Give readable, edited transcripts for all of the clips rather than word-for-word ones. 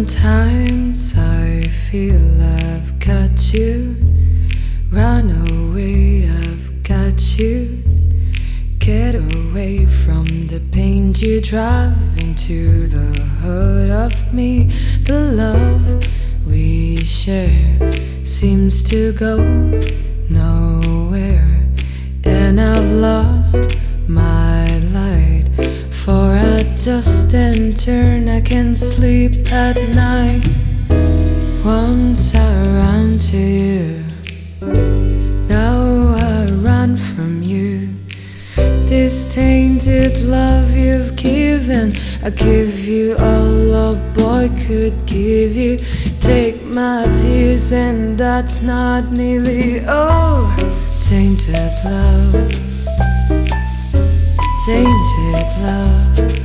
Sometimes I feel I've got you. Run away, I've got you. Get away from the pain you drive into the heart of me. The love we share seems to go nowhere, and I've lost my light. For a dust and turn, I can't sleep at night. Once I ran to you, now I run from you. This tainted love you've given, I give you all a boy could give you. Take my tears and that's not nearly all. Tainted love, tainted love.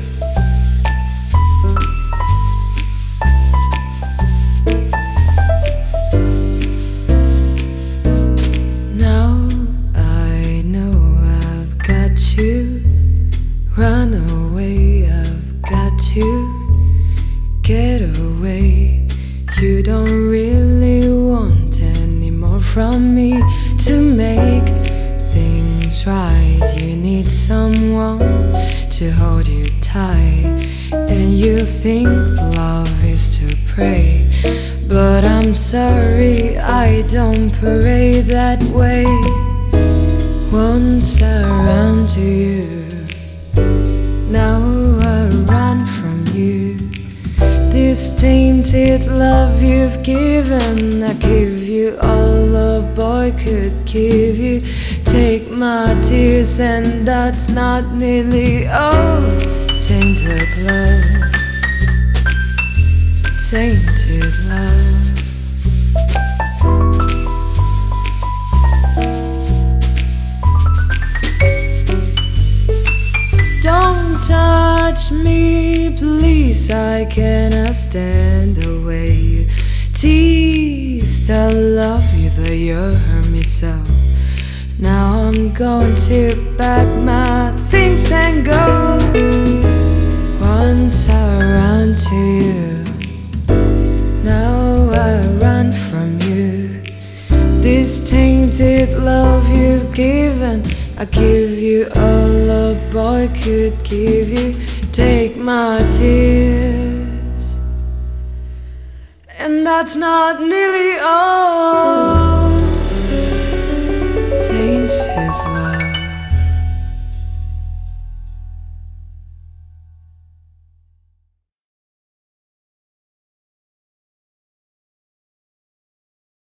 Now I know I've got you. Run away, I've got you. Get away. You don't really want any more from me. To make things right, you need someone to hold you tight. And you think love is to pray, but I'm sorry, I don't pray that way. Once I ran to you, now I run from you. This tainted love you've given, I give you all a boy could give you. Take my tears and that's not nearly all. Tainted love, tainted love. Don't touch me, please, I cannot stand the way you tease. I love you, though you hurt me so. Now I'm going to pack my things and go. Once I ran to you, now I run from you. This tainted love you've given, I give you all a boy could give you. Take my tears, and that's not nearly all.